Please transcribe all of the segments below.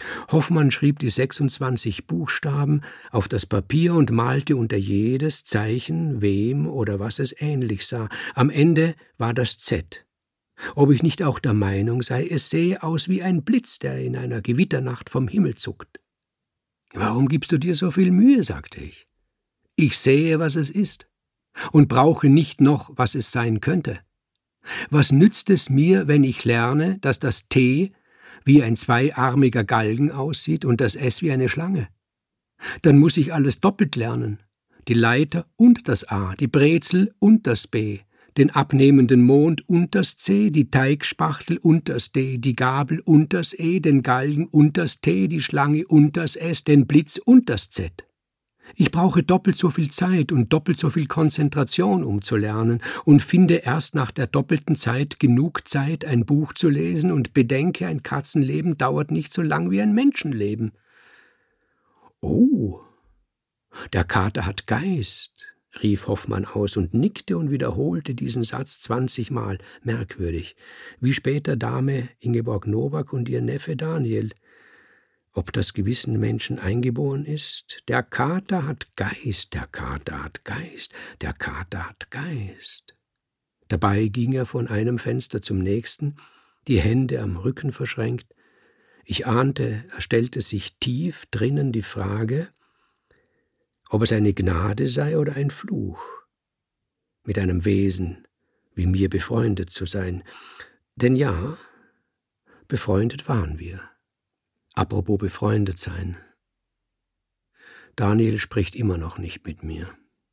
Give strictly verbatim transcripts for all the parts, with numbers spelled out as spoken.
Hoffmann schrieb die sechsundzwanzig Buchstaben auf das Papier und malte unter jedes Zeichen, wem oder was es ähnlich sah. Am Ende war das Z. Ob ich nicht auch der Meinung sei, es sähe aus wie ein Blitz, der in einer Gewitternacht vom Himmel zuckt. »Warum gibst du dir so viel Mühe?« sagte ich. »Ich sehe, was es ist, und brauche nicht noch, was es sein könnte. Was nützt es mir, wenn ich lerne, dass das T wie ein zweiarmiger Galgen aussieht und das S wie eine Schlange? Dann muss ich alles doppelt lernen. Die Leiter und das A, die Brezel und das B, den abnehmenden Mond und das C, die Teigspachtel und das D, die Gabel und das E, den Galgen und das T, die Schlange und das S, den Blitz und das Z. Ich brauche doppelt so viel Zeit und doppelt so viel Konzentration, um zu lernen, und finde erst nach der doppelten Zeit genug Zeit, ein Buch zu lesen, und bedenke, ein Katzenleben dauert nicht so lang wie ein Menschenleben. »Oh, der Kater hat Geist«, rief Hoffmann aus und nickte und wiederholte diesen Satz zwanzigmal, merkwürdig, wie später Dame Ingeborg Nowak und ihr Neffe Daniel. Ob das gewissen Menschen eingeboren ist? Der Kater hat Geist, der Kater hat Geist, der Kater hat Geist. Dabei ging er von einem Fenster zum nächsten, die Hände am Rücken verschränkt. Ich ahnte, er stellte sich tief drinnen die Frage, ob es eine Gnade sei oder ein Fluch, mit einem Wesen wie mir befreundet zu sein. Denn ja, befreundet waren wir. Apropos befreundet sein. Daniel spricht immer noch nicht mit mir.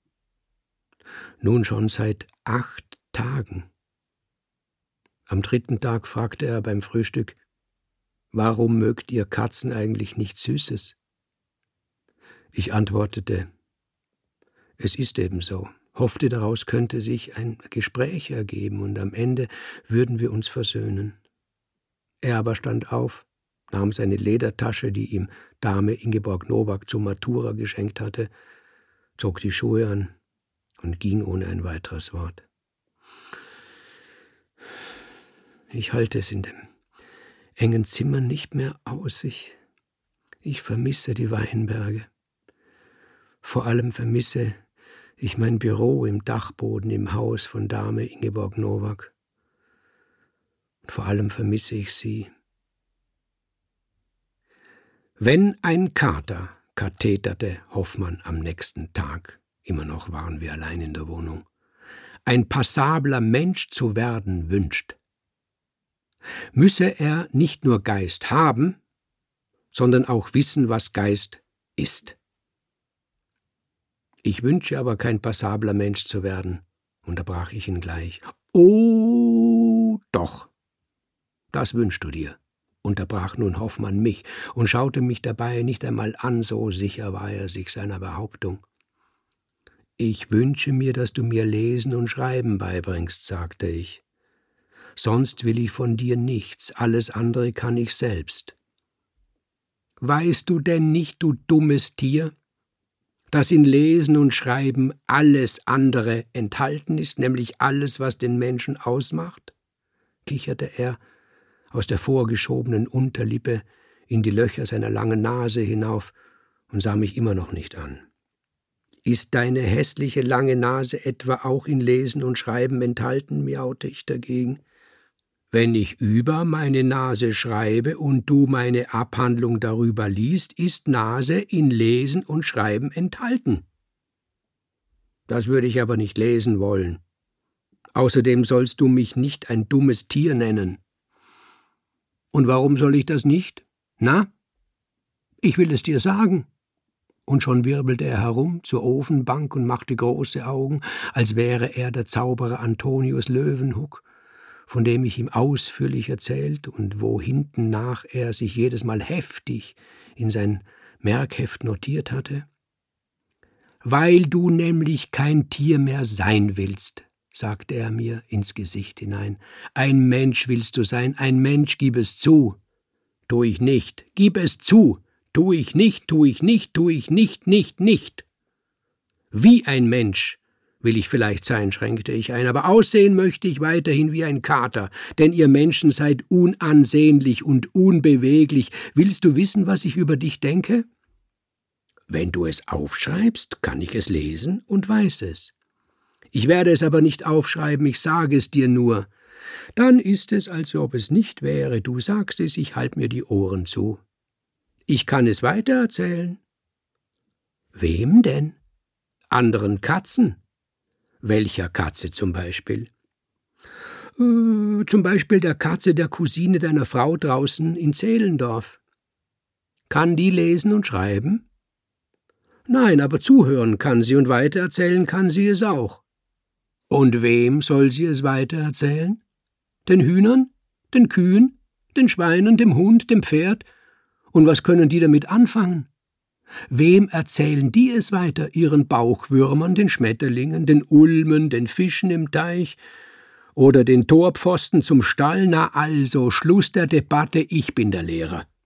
Nun schon seit acht Tagen. Am dritten Tag fragte er beim Frühstück, »Warum mögt ihr Katzen eigentlich nichts Süßes?« Ich antwortete, »Es ist eben so«, hoffte, daraus könnte sich ein Gespräch ergeben und am Ende würden wir uns versöhnen. Er aber stand auf, nahm seine Ledertasche, die ihm Dame Ingeborg Nowak zur Matura geschenkt hatte, zog die Schuhe an und ging ohne ein weiteres Wort. Ich halte es in dem engen Zimmer nicht mehr aus. Ich, ich vermisse die Weinberge. Vor allem vermisse ich mein Büro im Dachboden im Haus von Dame Ingeborg Nowak. Und vor allem vermisse ich sie. Wenn ein Kater, katheterte Hoffmann am nächsten Tag, immer noch waren wir allein in der Wohnung, ein passabler Mensch zu werden wünscht, müsse er nicht nur Geist haben, sondern auch wissen, was Geist ist. Ich wünsche aber kein passabler Mensch zu werden, unterbrach ich ihn gleich. Oh, doch, das wünschst du dir, unterbrach nun Hoffmann mich und schaute mich dabei nicht einmal an, so sicher war er sich seiner Behauptung. Ich wünsche mir, dass du mir Lesen und Schreiben beibringst, sagte ich. Sonst will ich von dir nichts, alles andere kann ich selbst. Weißt du denn nicht, du dummes Tier, dass in Lesen und Schreiben alles andere enthalten ist, nämlich alles, was den Menschen ausmacht? Kicherte er aus der vorgeschobenen Unterlippe in die Löcher seiner langen Nase hinauf und sah mich immer noch nicht an. Ist deine hässliche lange Nase etwa auch in Lesen und Schreiben enthalten, miaute ich dagegen. Wenn ich über meine Nase schreibe und du meine Abhandlung darüber liest, ist Nase in Lesen und Schreiben enthalten. Das würde ich aber nicht lesen wollen. Außerdem sollst du mich nicht ein dummes Tier nennen. Und warum soll ich das nicht? Na? Ich will es dir sagen. Und schon wirbelte er herum zur Ofenbank und machte große Augen, als wäre er der Zauberer Antonius Löwenhuck, von dem ich ihm ausführlich erzählt und wo hinten nach er sich jedes Mal heftig in sein Merkheft notiert hatte. »Weil du nämlich kein Tier mehr sein willst«, sagte er mir ins Gesicht hinein. »Ein Mensch willst du sein, ein Mensch, gib es zu.« »Tu ich nicht, gib es zu, tu ich nicht, tu ich nicht, tu ich nicht, nicht, nicht.« »Wie ein Mensch«, will ich vielleicht sein, schränkte ich ein, aber aussehen möchte ich weiterhin wie ein Kater, denn ihr Menschen seid unansehnlich und unbeweglich. Willst du wissen, was ich über dich denke? Wenn du es aufschreibst, kann ich es lesen und weiß es. Ich werde es aber nicht aufschreiben, ich sage es dir nur. Dann ist es, als ob es nicht wäre. Du sagst es, ich halte mir die Ohren zu. Ich kann es weitererzählen. Wem denn? Anderen Katzen. Welcher Katze zum Beispiel? Äh, zum Beispiel der Katze der Cousine deiner Frau draußen in Zehlendorf. Kann die lesen und schreiben? Nein, aber zuhören kann sie und weitererzählen kann sie es auch. Und wem soll sie es weitererzählen? Den Hühnern, den Kühen, den Schweinen, dem Hund, dem Pferd? Und was können die damit anfangen? Wem erzählen die es weiter? Ihren Bauchwürmern, den Schmetterlingen, den Ulmen, den Fischen im Teich oder den Torpfosten zum Stall? Na also, Schluss der Debatte, ich bin der Lehrer.